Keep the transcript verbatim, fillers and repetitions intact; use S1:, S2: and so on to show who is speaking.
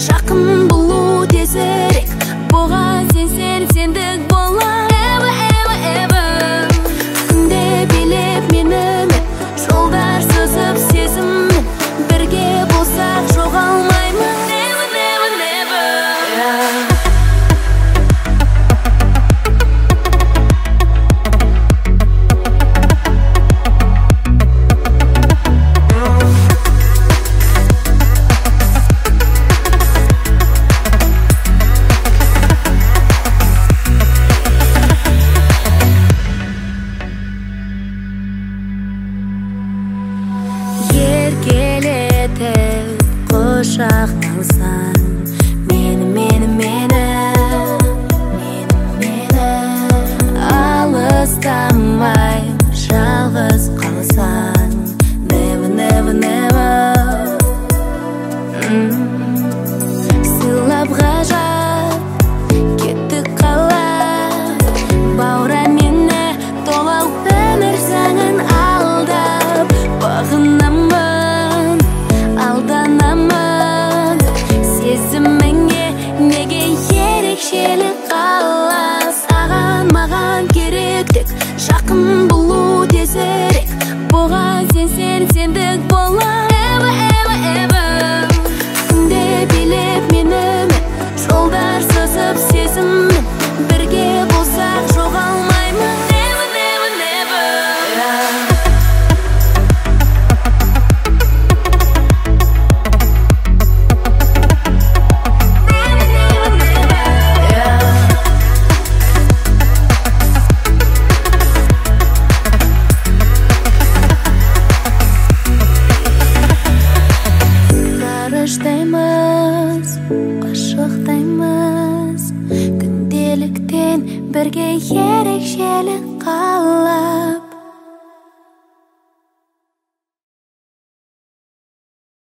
S1: жақын болу тезірек. Бұған сен сен сендік бола. Ever, ever, ever. Күнде билеп менімен, жолдар сызып сезіммен. Бірге болсақ жоғалмаймын. Never, never, never. Еркелетіп құшақталсаң, мені, мені, мені, мені, мені, алыстамай жалғыз қалсаң, never, never, never. Сыйлап ғажап кеттік қалап, бауыран мені толау өмір заңын алдап. Бағынамын, алданамын, сезіміңе неге ерекшелік қала. Саған маған керек тек жақын болу тезірек. Бұған сен сен сендік бола. Ever, ever, ever. Күнде билеп менімен, жолдар сызып сезіммен. Бірге болсақ жоғалмаймын. Never, never, never. Ғарыштаймыз, ғашықтаймыз, күнделіктен бірге ерекшелік қалап.